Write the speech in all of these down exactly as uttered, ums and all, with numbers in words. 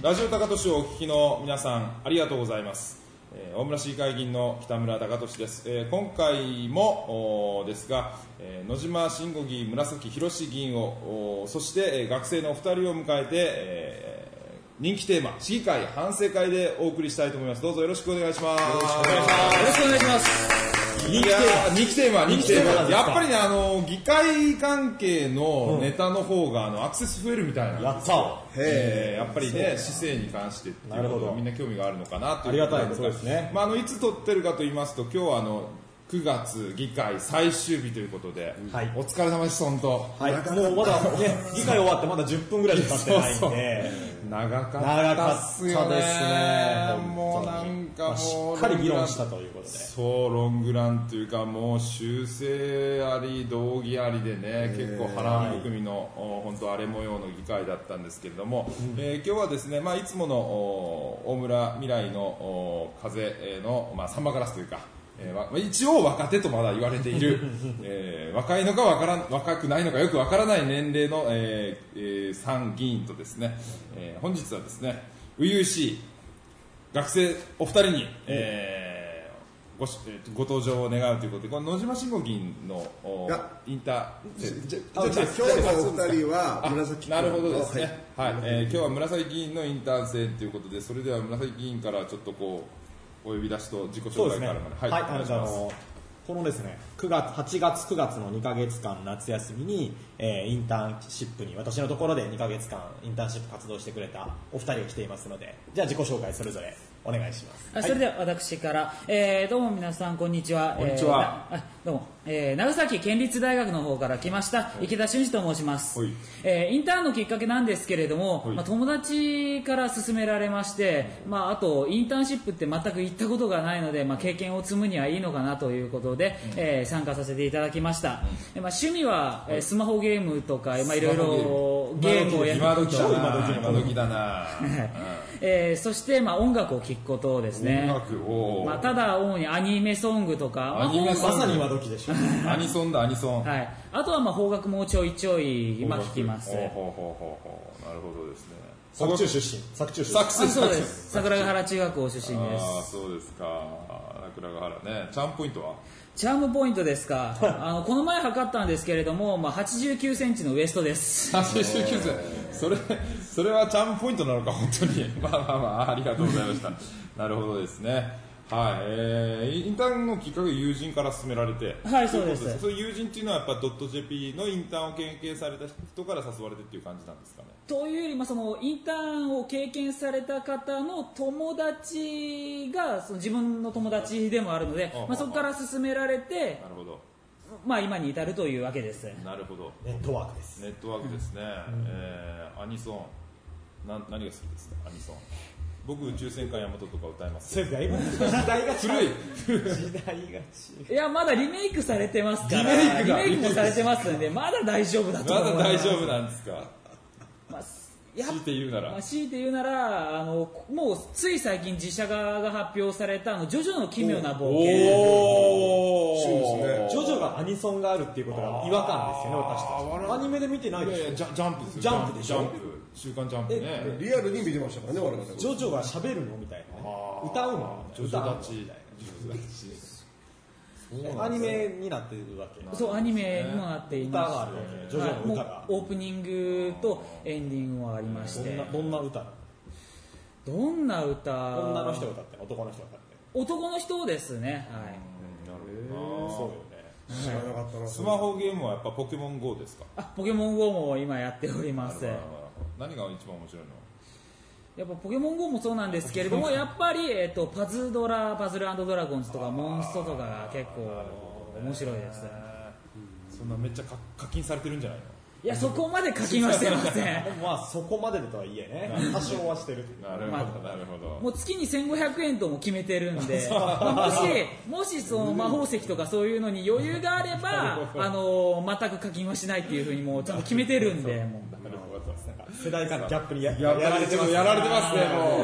ラジオ高俊をお聞きの皆さんありがとうございます。えー、大村市議会議員の北村高俊です。えー、今回もですが、えー、野島慎吾議員、紫博議員をそして、えー、学生のお二人を迎えて、えー、人気テーマ市議会反省会でお送りしたいと思います。どうぞよろしくお願いします。よろしくお願いします。 よろしくお願いします。 いや人気テーマ人気テーマやっぱりね、あの議会関係のネタの方が、うん、あのアクセス増えるみたいなんですよ。えー、やっぱりね市政に関してっていうことがみんな興味があるのかなということで、ありがたいそうですね。まあ、あのいつ撮ってるかと言いますと、今日はあのくがつ議会最終日ということで、はい、お疲れ様です。本当、 はい、もうまだね議会終わってまだじゅっぷんぐらいしか経ってないんでそうそう長かったっすよね。ですね。もうなんかもう、まあ、しっかり議論したということで、 そうロングランというかもう修正あり道義ありでね、結構波乱含みの、はい、本当荒れ模様の議会だったんですけれども、うん、えー、今日はですね、まあ、いつもの大村未来の風の、まあ、サンバガラスというか、えー、一応若手とまだ言われている、えー、若いのかわからん若くないのかよくわからない年齢の、えーえー、さん議員とですね、えー、本日はですね初々しい学生お二人に、えー、ご, ご登場を願うということで、この野島慎吾議員のインターじゃ今日のお二人は紫なるほどですね、はいはい、えー、今日は紫議員のインターン生ということで、それでは紫議員からちょっとこうお呼び出しと自己紹介からまで、 はい、はい、お願いします。このですね、くがつはちがつくがつのにかげつかん夏休みに、えー、インターンシップに私のところでにかげつかんインターンシップ活動してくれたお二人が来ていますので、じゃあ自己紹介それぞれお願いします。 あ、はい、それでは私から、えー、どうも皆さんこんにちは。 こんにちは。 えー、どうも、えー、長崎県立大学の方から来ました池田俊二と申します。えー、インターンのきっかけなんですけれども、まあ、友達から勧められまして、まあ、あとインターンシップって全く行ったことがないので、まあ、経験を積むにはいいのかなということで、うん、えー、参加させていただきました。うん、まあ、趣味は、えー、スマホゲームとか、まあ、いろいろゲームをやること、 今時だなえー、そして、まあ、音楽を聴くことですね。 音楽を、 まあ、ただ主にアニメソングとか、 アニメソング、まさに今時でしょアニソンだアニソン、 はい、あとはまあ邦楽もちょいちょい今聴きます。 ほうほうほうほう、なるほどですね。 作中出身作中出身そうです。桜ヶ原中学校出身です。 ああ、そうですか。桜ヶ原ね。チャームポイントはチャームポイントですかあのこの前測ったんですけれども、まあ、はちじゅうきゅうセンチのウエストです。 はちじゅうきゅうセンチ、それそれはチャームポイントなのか本当にまあまあまあ、ありがとうございましたなるほどですね。はい、えー、インターンのきっかけ友人から勧められて、 はい、そうです。 そういう友人っていうのはやっぱドット ジェーピー のインターンを経験された人から誘われてっていう感じなんですかね。 というよりもそのインターンを経験された方の友達がその自分の友達でもあるので、まあ、そこから勧められて、 なるほど、 まあ、今に至るというわけです。 なるほど、 ネットワークです。 ネットワークですね、うん、えー、アニソンな何が好きですか。アニソン僕宇宙戦艦ヤマトとか歌います。 それだいぶ時代が古い時代がいやまだリメイクされてますから、 リメイクがリメイクもされてますんでまだ大丈夫だと思います。 まだ大丈夫なんですか。 まあ、 強いて言うなら、 まあ、強いて言うならあのもうつい最近実写化が発表されたあのジョジョの奇妙な冒険。 おお、そうですね。ジョジョがアニソンがあるっていうことが違和感ですよね。私たちアニメで見てないでしょ。いやいやジャンプですよ。ジャンプでしょ。 ジャンプ週刊ジャンプね。 リアルに見てましたからね我々。 ジョジョが喋るのみたいな、ね、歌うのジョジョ立ちみたいな。アニメになってるわけ。 そうアニメにもなっています。 歌があるわけ。ジョジョの歌が。 オープニングとエンディングはありまして。 どんなどんな歌？ どんな歌？ 女の人が歌って男の人が歌って。 男の人ですね。はい。 なるほど。 そうよね。 知らなかったな。 スマホゲームはやっぱポケモン ゴー ですか。 あ、ポケモン ゴー も今やっております。 何が一番面白いの？ やっぱポケモン ゴー もそうなんですけれどもやっぱり、えー、とパズドラパズル&ドラゴンズとかモンストとかが結構面白いです。 そんなめっちゃ課金されてるんじゃないの？ いやそこまで課金はしてません。 でもまあそこまでとはいえね多少はしてる。 なるほどなるほど。 もう月にせんごひゃくえんとも決めてるんでもしもしその魔法石とかそういうのに余裕があればあの全く課金はしないっていうふうにもうちゃんと決めてるんでもう世代間ギャップに や, やられてます。やられてますね。もう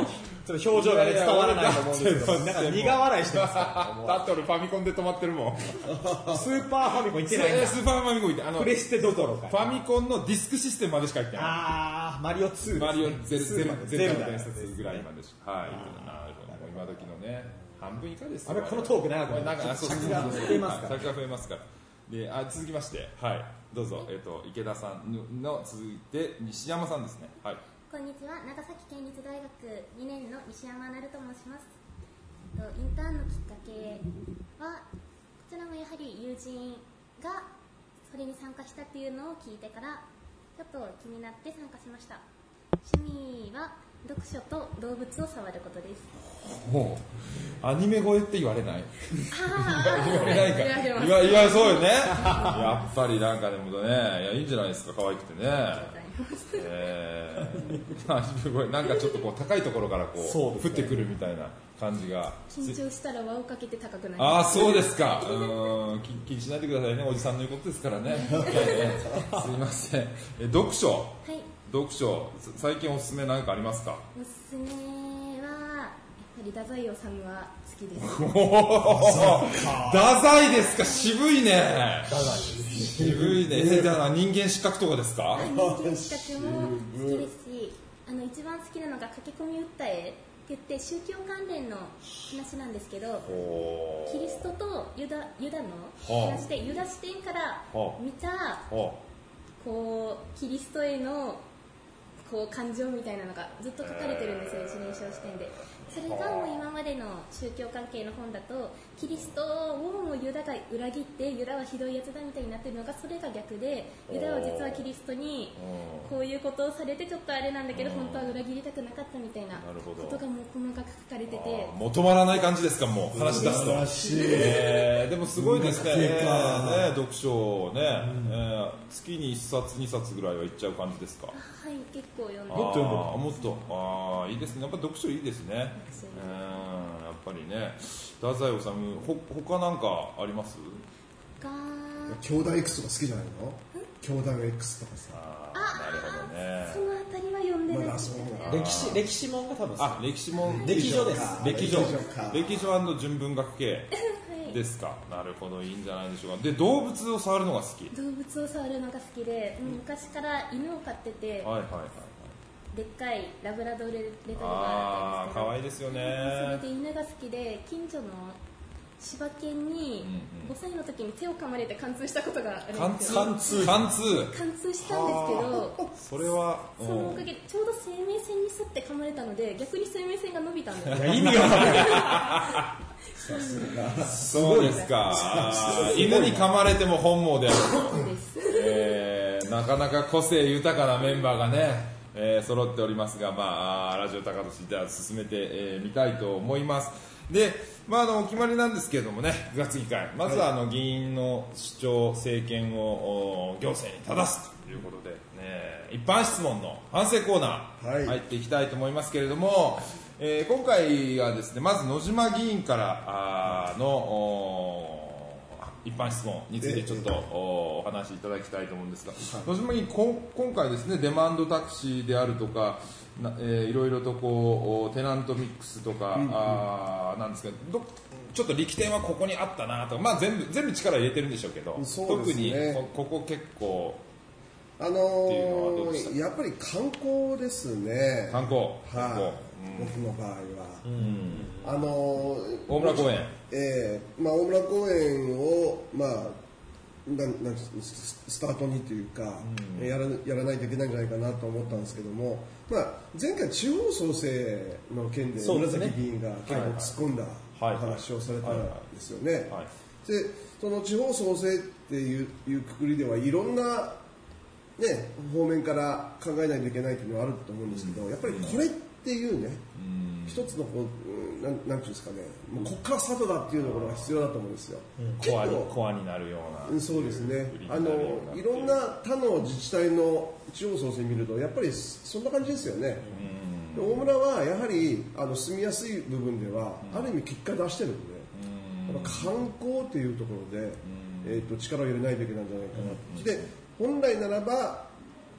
ちょっと表情がね伝わらないと思うんですけど、なんか苦笑いしてますかだって俺ファミコンで止まってるもん。 スーパーファミコン行ってないんだ。 スーパーファミコン行って、あの、 プレステどころか。 ファミコンのディスクシステムまでしか行ってない。 あー、マリオツーですね。 マリオゼル、ゼル、ゼルの伝伝説ぐらいまでしか。はい。なるほど。今時のね、半分以下ですよ。 あれ、このトーク長くなんか、そう、 尺が増えますから。 尺が増えますから。で、あ、続きまして、はい。どうぞ、えっと、池田さんの続いて、西山さんですね。はい。 こんにちは、長崎県立大学にねんの西山なると申します。インターンのきっかけは、こちらもやはり友人がそれに参加したっていうのを聞いてから、ちょっと気になって参加しました。趣味は読書と動物を触ることです。 もうアニメ声って言われない？言われないか。 言われます。 いやいやそうよね。やっぱりなんかでもね、いやいいんじゃないですか、可愛くてね。えー、アニメ声なんかちょっとこう高いところからこうそうですね降ってくるみたいな感じが。 緊張したら輪をかけて高くなります。 ああそうですか。うーん気気にしないでくださいね、おじさんの言うことですからね。すいません。え読書。 はい。 読書最近おすすめ何かありますか？ おすすめはやっぱり太宰治は好きです。 太宰ですか、渋いね。渋いね。えじゃあ人間失格とかですか？ 人間失格も好きですし、あの一番好きなのが駆け込み訴えって言って宗教関連の話なんですけど、キリストとユダユダの話で、ユダ視点から見たこうキリストへのこう感情みたいなのがずっと書かれてるんですよ、一人称視点で。それがもう今までの宗教関係の本だとキリストをもうユダが裏切ってユダはひどいやつだみたいになってるのが、それが逆でユダは実はキリストにこういうことをされてちょっとあれなんだけど本当は裏切りたくなかったみたいなことがもう細かく書かれてて、 もう止まらない感じですか、もう話し出すと。えー、でもすごいですね、えー、ね読書ね、うんえー、月にいっさつにさつぐらいはいっちゃう感じですか？ はい、結構読んでもっと読んでた。もっとああいいですね、やっぱ読書いいですね。うんやっぱりね、太宰治ほ他なんかあります？ が兄弟 X とか好きじゃないの？兄弟 X とかさ。 ああなるほどね。 そのあたりは読んでないですね。 歴史歴史本が多分あ歴史本歴史書です。 歴史書か歴史書&純文学系ですか。なるほど、いいんじゃないでしょうか。で動物を触るのが好き？ 動物を触るのが好きで、昔から犬を飼ってて、 はいはいはい、 でっかいラブラドーレレトリバーああだったんですけど、 可愛いですよね。 それで犬が好きで、近所の柴犬にごさいの時に手を噛まれて貫通したことがあるんですよ。 貫通貫通貫通したんですけど、 それはそのおかげでちょうど生命線に沿って噛まれたので逆に生命線が伸びたんですよ。 意味がそうですか。犬に噛まれても本望である。 そうです、 えー、なかなか個性豊かなメンバーがね、えー、揃っておりますが、まあ、ラジオ高俊では進めてみ、えー、たいと思います。で、まあ、あのお決まりなんですけれどもね、くがつ議会まずはあの議員の主張政見を行政に正すということで、ね、一般質問の反省コーナー入っていきたいと思いますけれども、えー、今回はですね、まず野島議員からあの一般質問についてちょっとお話しいただきたいと思うんですが、野島議員、こ今回ですね、デマンドタクシーであるとかな、えー、いろいろとこうテナントミックスとか、うんうん、あなんですけど、ちょっと力点はここにあったなと、まあ、全部全部力入れてるんでしょうけど、 そうですね、 特に こ, ここ結構あのー、やっぱり観光ですね。 観光、 観光、はい、僕の場合は、うん、あのー、 大村公園、 えーまあ、大村公園を、まあ、なんなんスタートにというか、うん、やらやらないといけないんじゃないかなと思ったんですけども、まあ、前回地方創生の件で紫議員が結構突っ込んだ話をされたんですよね。で、その地方創生っていういうくくりではいろんな、ね、方面から考えないといけないというのはあると思うんですけど、うん、やっぱりこれっていうね、うん、一つのこうなんなんていうんですかね、もうここからスタートだっていうところが必要だと思うんですよ。 うん、コアにコアになるような。 そうですね。あのいろんな他の自治体の地方創生見るとやっぱりそんな感じですよね。うん、大村はやはりあの住みやすい部分では、うん、ある意味結果出してるんで、うん、やっぱ観光というところで、うん、えー、と力を入れないといけないんじゃないかな。うん、で本来ならば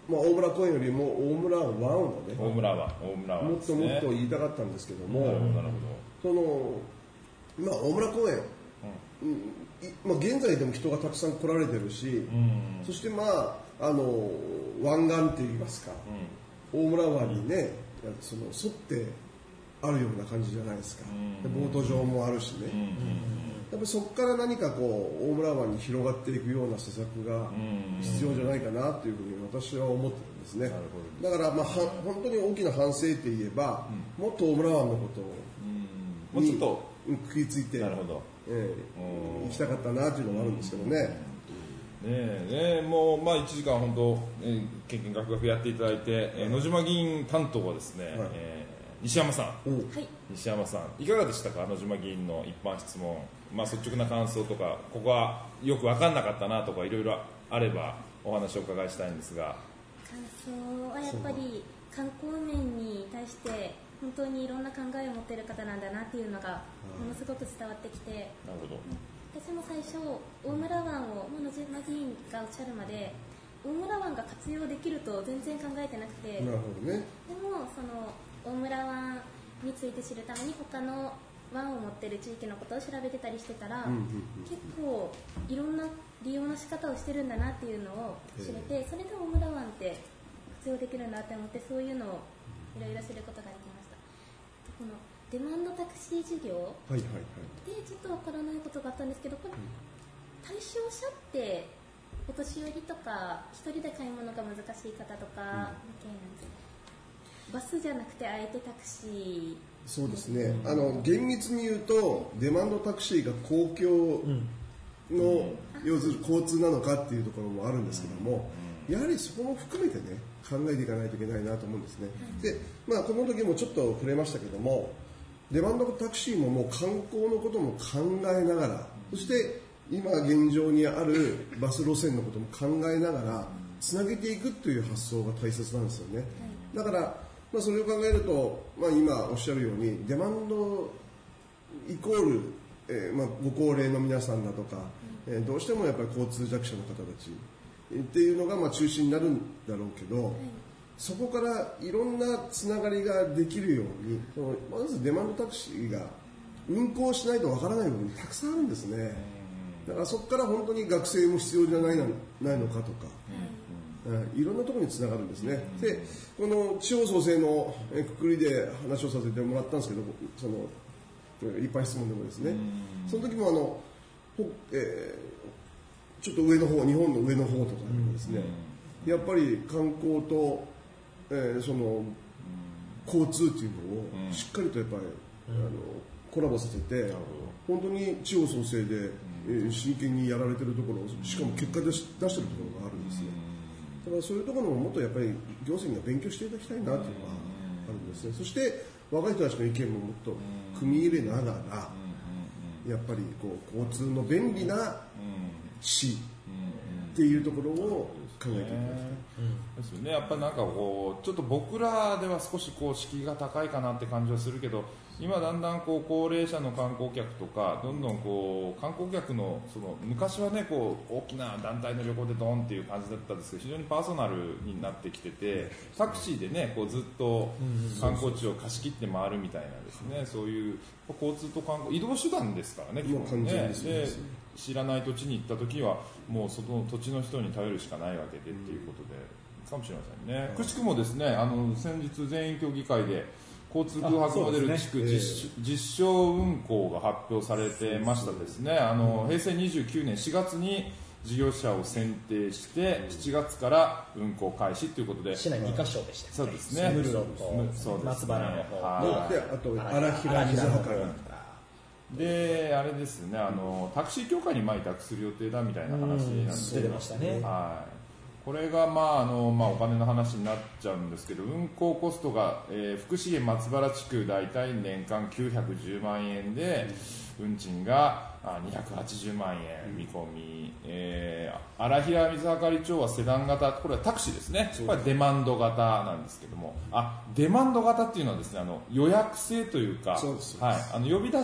まあ、大村公園よりも大村湾をね、 大村湾、大村湾、ね、 もっともっと言いたかったんですけども、 なるほどなるほど、その、まあ、大村公園、うんまあ、現在でも人がたくさん来られてるし、うん、そしてまああの湾岸って言いますか、うん、大村湾にね、その沿ってあるような感じじゃないですか、うん、ボート場もあるしね、うん、やっぱりそこから何かこう大村湾に広がっていくような施策が必要じゃないかなというふうに私は思ってるんですね。だからまあは本当に大きな反省って言えば、うん、もっと大村湾のことを、 うん、もうちょっと食いついて、なるほど、えー、行きたかったなというのもあるんですけどね。ねえねもうまあいちじかん本当、えー、けんけんがくがくやっていただいて、えー、野島議員担当はですね、はいえー、西山さん、うん、西山さんいかがでしたか、野島議員の一般質問、まあ、率直な感想とか、ここはよく分かんなかったなとかいろいろあればお話をお伺いしたいんですが。 感想はやっぱり観光面に対して本当にいろんな考えを持っている方なんだなっていうのがものすごく伝わってきて、なるほど、私も最初大村湾を野島議員がおっしゃるまで大村湾が活用できると全然考えてなくて、なるほど、ね、でもその大村湾について知るために他の湾を持っている地域のことを調べてたりしてたら、うんうんうん、結構いろんな利用の仕方をしてるんだなっていうのを知れて、それで大村湾って活用できるんだって思って、そういうのをいろいろ知ることができました。このデマンドタクシー事業でちょっとわからないことがあったんですけど、これ対象者ってお年寄りとか一人で買い物が難しい方とか、うん、バスじゃなくてあえてタクシー。 そうですね、あの厳密に言うとデマンドタクシーが公共の、うん、要するに交通なのかっていうところもあるんですけども、やはりそこも含めてね考えていかないといけないなと思うんですね。で、まあ、この時もちょっと触れましたけども、デマンドタクシーももう観光のことも考えながら、そして今現状にあるバス路線のことも考えながらつなげていくという発想が大切なんですよね。だから、まあ、それを考えると、まあ、今おっしゃるようにデマンドイコール、えーまあ、ご高齢の皆さんだとか、えー、どうしてもやっぱり交通弱者の方たちっていうのがまあ中心になるんだろうけど、はい、そこからいろんなつながりができるように、そのまずデマンドタクシーが運行しないとわからない部分たくさんあるんですね。だからそこから本当に学生も必要じゃないの、ないのかとか、はい、いろんなところにつながるんですね。で、この地方創生のくくりで話をさせてもらったんですけど、その一般質問でもですね、その時もあの、えーちょっと上の方、日本の上の方とかですね、やっぱり観光と、えー、その交通っていうのをしっかりとやっぱり、あのコラボさせて、本当に地方創生で、えー、真剣にやられてるところ、しかも結果で出してるところがあるんですね。だからそういうところももっとやっぱり行政には勉強していただきたいなというのがあるんですね。そして若い人たちの意見ももっと組み入れながら、やっぱりこう交通の便利な市っていうところを考えていただきたい、 ですよね。やっぱりなんかこうちょっと僕らでは少しこう敷居が高いかなって感じはするけど、今だんだんこう高齢者の観光客とかどんどんこう観光客のその昔はねこう大きな団体の旅行でドンっていう感じだったんですけど、非常にパーソナルになってきてて、タクシーでねこうずっと観光地を貸し切って回るみたいなですね、そういう交通と観光移動手段ですからね、基本ね。で知らない土地に行った時はもうその土地の人に頼るしかないわけでっていうことで、かもしれませんね。くしくもですね、あの先日全員協議会で交通空白モデル地区、ねえー、実証運行が発表されてましたですね。あの平成にじゅうきゅうねんしがつに事業者を選定してしちがつから運行開始ということで、 市内にかしょでした、ね、 そうですね、 ムルロと松原の方で、あと荒平水測りで、あれですね、あのタクシー協会に前委託する予定だみたいな話なんですけど、 出てましたね。 はい。これが、まああのまあ、お金の話になっちゃうんですけど、運行コストが、えー、福重松原地区大体年間きゅうひゃくじゅうまんえんで、運賃がにひゃくはちじゅうまんえん見込み、えー、荒平水測町はセダン型、これはタクシーですね、これはデマンド型なんですけども、あデマンド型っていうのはですね、あの予約制というか、はい、あの呼び出して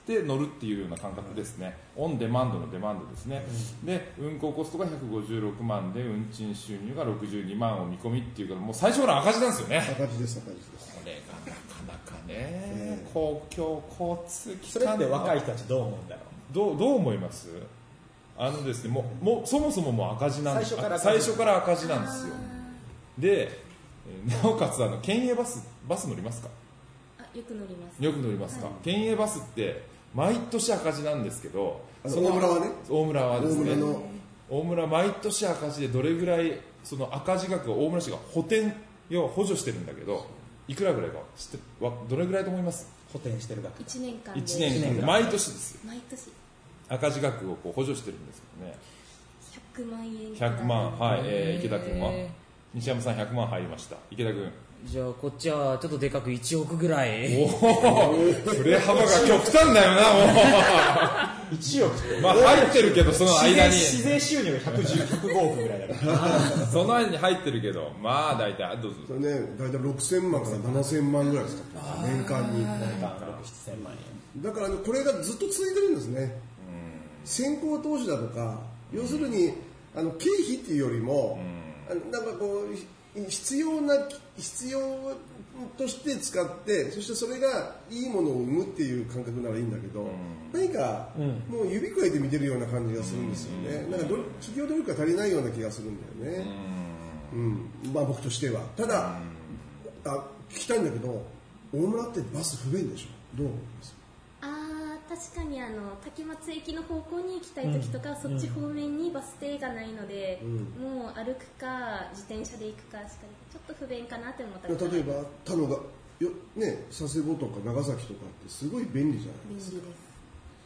って乗るっていうような感覚ですね。オンデマンドのデマンドですね、うん、で運行コストがひゃくごじゅうろくまんで運賃収入がろくじゅうにまんを見込みっていうからもう最初から赤字なんですよね。 赤字です赤字です。 これがなかなかね、えー、公共交通機関それって若い人たちどう思うんだろう。 どうどう思います？あのですね、もうもうそもそももう赤字なんです。 最初から最初から赤字なんですよ。でなおかつあの県営バスバス乗りますか？ あ、よく乗ります。 よく乗りますか？はい、県営バスって毎年赤字なんですけど、 その大村はね、 大村はですね、 大村の大村毎年赤字でどれぐらいその赤字額を大村市が補填要は補助してるんだけど、いくらぐらいか知ってわどれぐらいと思います？ 補填してる額。 いちねんかんで。 いちねんかんで毎年ですよ。 毎年。 赤字額をこう補助してるんですよね。 ひゃくまんえん。 ひゃくまん、はい、えー、池田君は西山さんひゃくまん入りました。池田君。 じゃあこっちはちょっとでかくいちおくぐらい。 おお、振れ幅が極端だよなもう。 いちおくって。 まあ入ってるけどその間に。 自然収入がひゃくじゅう、ひゃくごおくぐらいだから。 その間に入ってるけど、まあ大体どうぞ。 それね、大体ろくせんまんからななせんまんぐらいですか。年間に。 年間ろく、ななせんまんえん。 だから、ね、これがずっと続いてるんですね。先行投資だとか、要するにあの経費っていうよりも、なんかこう必要な必要として使って、そしてそれがいいものを生むっていう感覚ならいいんだけど、何かもう指くわえて見てるような感じがするんですよね。なんかど企業努力が足りないような気がするんだよね。うん、まあ僕としては。ただあ聞きたいんだけど、大村ってバス不便でしょ。どう思います？ 確かにあの滝松駅の方向に行きたい時とか、うん、そっち方面にバス停がないので、うん、もう歩くか自転車で行くかしかちょっと不便かなって思った。 例えば他のがよ、ね、佐世保とか長崎とかってすごい便利じゃないですか。 便利です。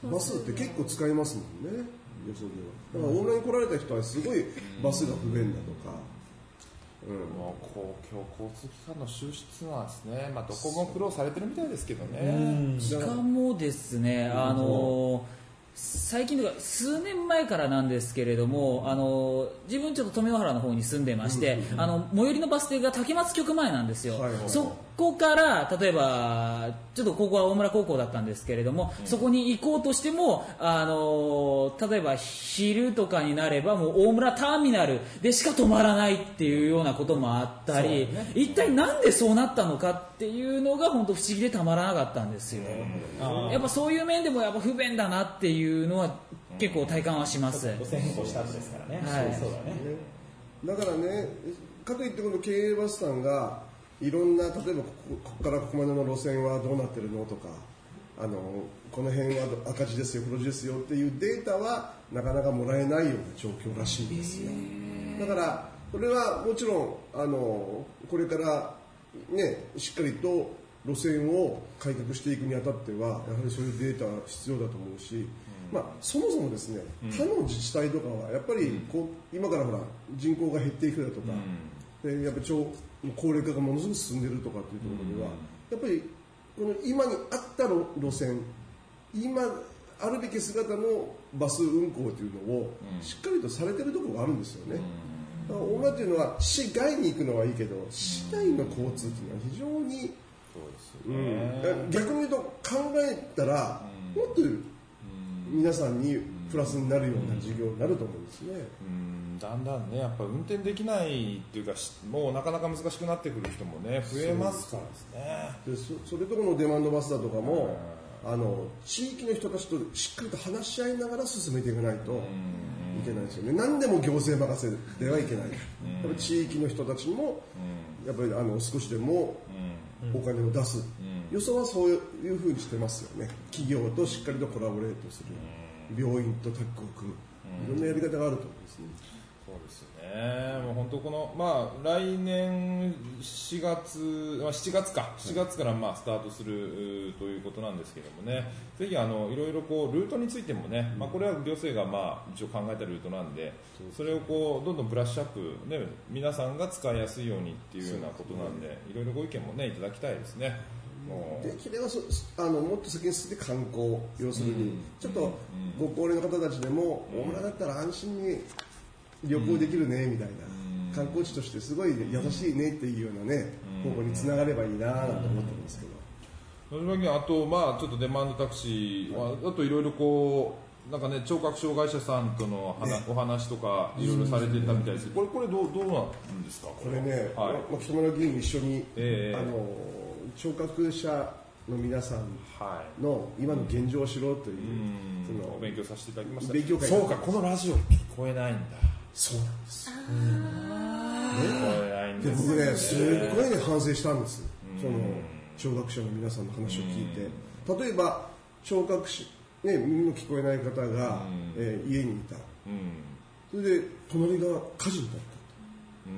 バスって結構使いますもんね。予想ではだから大村に来られた人はすごいバスが不便だとか、 うん、もう公共交通機関の収出なんですね、まあ、どこも苦労されてるみたいですけどね。 しかもですね、あの最近とか数年前からなんですけれども、あの自分ちょっと富ヶ原の方に住んでまして、うん、あの最寄りのバス停が竹松局前なんですよ、はいはいはい、そこから例えばちょっと高校は大村高校だったんですけれども、うん、そこに行こうとしてもあの例えば昼とかになればもう大村ターミナルでしか止まらないっていうようなこともあったり、ね、一体なんでそうなったのかっていうのが本当不思議でたまらなかったんですよ、うん、やっぱそういう面でもやっぱ不便だなっていうのは結構体感はします。 路線変更した後ですからね、はい、そうだね。 だからね、かといってこの経営バスさんがいろんな、例えばここ、ここからここまでの路線はどうなってるのとか、あのこの辺は赤字ですよ黒字ですよっていうデータはなかなかもらえないような状況らしいんですよ。だからこれはもちろんあのこれからねしっかりと路線を改革していくにあたってはやはりそういうデータは必要だと思うし、まあ、そもそもですね、他の自治体とかはやっぱりこう今からほら人口が減っていくだとか、でやっぱり超高齢化がものすごく進んでいるとかっていうところでは、やっぱりこの今にあった路線、今あるべき姿のバス運行というのをしっかりとされているところがあるんですよね。だから大村というのは市外に行くのはいいけど、市内の交通というのは非常にそうですよね、うん、逆に言うと考えたらもっと皆さんにプラスになるような事業になると思うんですね。 うん、だんだんねやっぱ運転できないっていうかもうなかなか難しくなってくる人もね増えますからですね。 で そ, それとこのデマンドバスだとかも、あの地域の人たちとしっかりと話し合いながら進めていかないといけないですよね。何でも行政任せではいけない。やっぱり地域の人たちもやっぱりあの少しでもお金を出す。よそはそういうふうにしてますよね。企業としっかりとコラボレートする、病院とタッグを組む、いろんなやり方があると思うんですね。 そうですね。もう本当このまあ来年しがつ、まあ、しちがつかしちがつからまあスタートするということなんですけどもね、ぜひあのいろいろこうルートについてもね、まあ、これは行政がまあ一応考えたルートなんで、それをこうどんどんブラッシュアップね、皆さんが使いやすいようにっていうようなことなんで、いろいろご意見もねいただきたいですね。 できればそあのもっと先に進んで観光、要するに、うん、ちょっとご高齢の方たちでも、うん、大村だったら安心に旅行できるねみたいな、うん、観光地としてすごい優しいねっていうようなね、方向につながればいいなと思ってるんですけど、 野島議員、あと、まあ、ちょっとデマンドタクシーは、あといろいろこう、なんかね、聴覚障害者さんとの話、ね、お話とか、いろいろされていたみたいですけど、これ、これどう、どうなんですか、 これね、はい、まあ、北村議員一緒に、えー、あの、聴覚者の皆さんの今の現状を知ろうという、 うん、そのお勉強させていただきました。 勉強会。 そうか、このラジオ聞こえないんだ。 そうなんです。ね、 聞こえないんですね。で、僕ね、すっごいね、反省したんです。その、聴覚者の皆さんの話を聞いて。例えば、聴覚者、ね、耳の聞こえない方が、えー、家にいた。それで、隣が火事になった。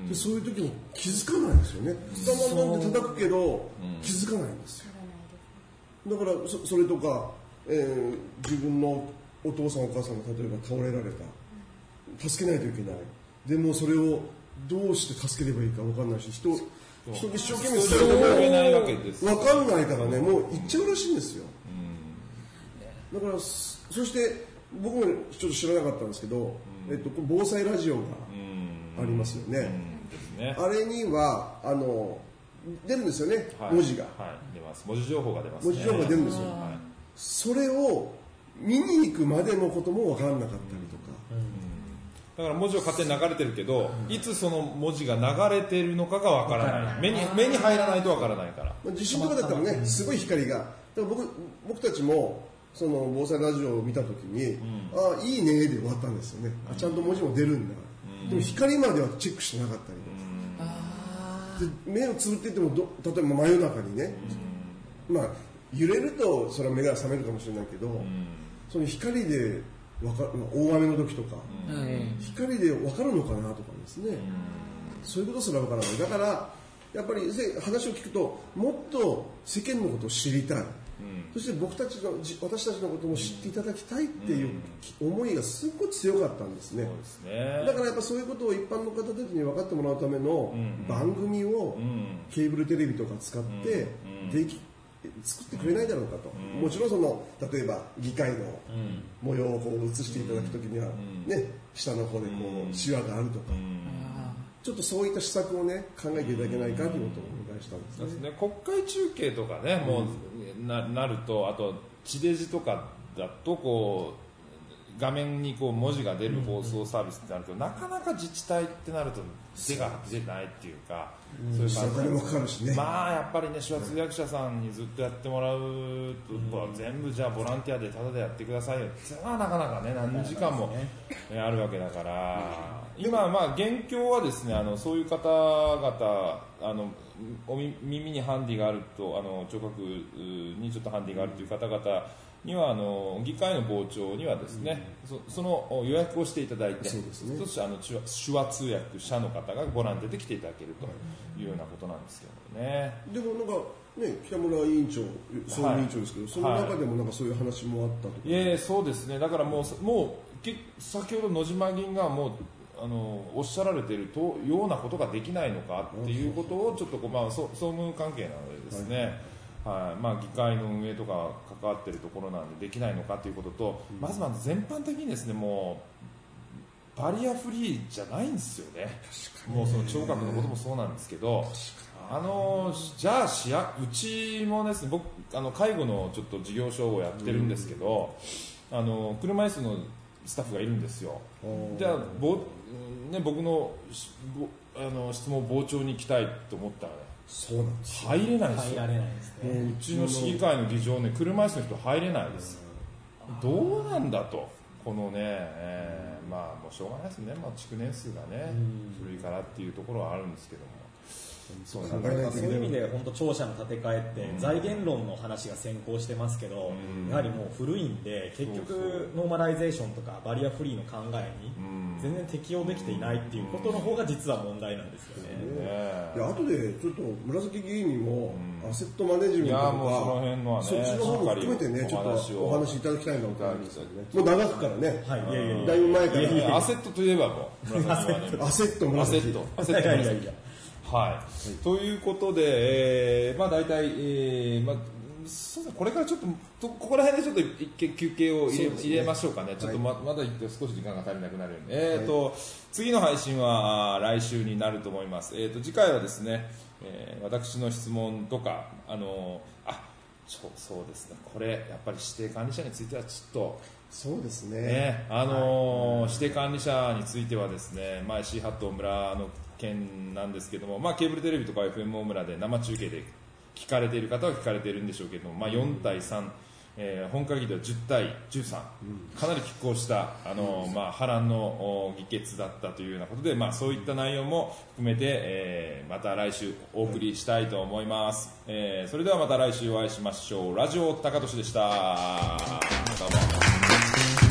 で、そういう時に気づかないんですよね。ダンダンダンって叩くけど、気づかないんですよ。だからそ、それとか、えー、自分のお父さんお母さんが例えば倒れられた。助けないといけない。でもそれをどうして助ければいいか分かんないし、人、人一生懸命するのも分かんないからね、もう行っちゃうらしいんですよ。だから、そして僕もちょっと知らなかったんですけど、えっと、防災ラジオがありますよね。あれには、あの、出るんですよね、 はい、 文字が、 はい、出ます。文字情報が出ますね。 文字情報が出るんですよ。はい、それを見に行くまでのことも分からなかったりとか。 だから文字は勝手に流れてるけど、いつその文字が流れてるのかが分からない。目に、目に入らないと分からないから。 地震とかだったらね、すごい光が。だから僕、僕たちも、その防災ラジオを見たときに、うん、ああ、いいねで終わったんですよね。うん、ちゃんと文字も出るんだ。うん、でも光まではチェックしなかったりとか。で目をつぶっててもど例えば真夜中にね、うん、まあ揺れるとそれは目が覚めるかもしれないけど、うん、その光でわか、まあ、大雨の時とか、うん、光で分かるのかなとかですね、うん、そういうことすら分からない。だからやっぱり話を聞くともっと世間のことを知りたい、うん、そして僕たちの私たちのことも知っていただきたいっていう思いがすごく強かったんですね。 そうですね。 だからやっぱそういうことを一般の方たちに分かってもらうための番組をケーブルテレビとか使ってでき作ってくれないだろうかと。もちろんその例えば議会の模様をこう映していただくときにはね、下の方でこうシワがあるとか。ちょっとそういった施策をね考えていただけないかということをお願いしたんですね。 ですね。国会中継とかね、もう な, なると、あと地デジとかだとこう画面にこう文字が出る放送サービスってなると、なかなか自治体ってなると手が出ないっていうか、 そういう感じもかかるしね。 まあやっぱりね、手話通訳者さんにずっとやってもらうと、うん、全部じゃあボランティアでタダでやってくださいよってのはなかなかね何時間も、ね、あるわけだから。今、まあ、現況はですね、あのそういう方々、あのお耳にハンディがあると、あの聴覚にちょっとハンディがあるという方々には、あの議会の傍聴にはですね、うん、そ, その予約をしていただいて、そうですね、そしてあの手話通訳者の方がボランティアで来ていただけるというようなことなんですけどね。 でもなんかね、北村委員長、総務委員長ですけど、はい、その中でもなんかそういう話もあったとか、はい、 いえ、そうですね。だからもう、もう先ほど野島議員がもうあのおっしゃられているとようなことができないのかっていうことをちょっとこう、まあ、総務関係なのでですね、はいはい、まあ、議会の運営とか関わっているところなんでできないのかということと、うん、まずまず全般的にですね、もうバリアフリーじゃないんですよね。もうその聴覚のこともそうなんですけど、あのじゃあしやうちもですね、僕あの介護のちょっと事業所をやってるんですけど、うん、あの車椅子のスタッフがいるんですよ。じゃあぼ、ね、僕のあの質問を傍聴に行きたいと思ったら、ね、 そうなんです、 ね、入れないですよ。 入られないですね。 うちの市議会の議場ね、車椅子の人入れないです。どうなんだと、このね、えー、まあもうしょうがないですね。まあ築年数がね古いからっていうところはあるんですけども。 そうなんかそういう意味で本当庁舎の建て替えって財源論の話が先行してますけど、うん、やはりもう古いんで結局ノーマライゼーションとかバリアフリーの考えに全然適用できていないっていうことの方が実は問題なんですよね。 うん、いや後でちょっと紫議員にもアセットマネジメントとか、うん、その辺のはね、そっちの方も含めてねちょっとお話いただきたいなと思うんですけどね。もう長くからね、はい、いやいやいやだいぶ前から、いやいやアセットといえばもう紫はねアセット紫アセットアセット紫いやいやいやはい、はい、ということで、えー、まあ大体、えーまあ、そうですね、これからちょっとここら辺でちょっと一見休憩を入れ、ね、入れましょうかね。ちょっと ま,、はい、まだ行って少し時間が足りなくなるように、えーとはい、次の配信は来週になると思います。えーと次回はですね、えー、私の質問とかあのあちょそうですね、これやっぱり指定管理者についてはちょっとそうですね、 ね、あのーはい、指定管理者についてはですね、まあ、石井八頭村の件なんですけども、まあ、ケーブルテレビとか エフエム 大村で生中継で聞かれている方は聞かれているんでしょうけども、まあ、よんたいさん、えー、本会議ではじゅったいじゅうさん、うん、かなり拮抗した、あのーまあ、波乱の議決だったというようなことで、まあ、そういった内容も含めて、えー、また来週お送りしたいと思います、えー、それではまた来週お会いしましょう。ラジオ高俊でした。どうも。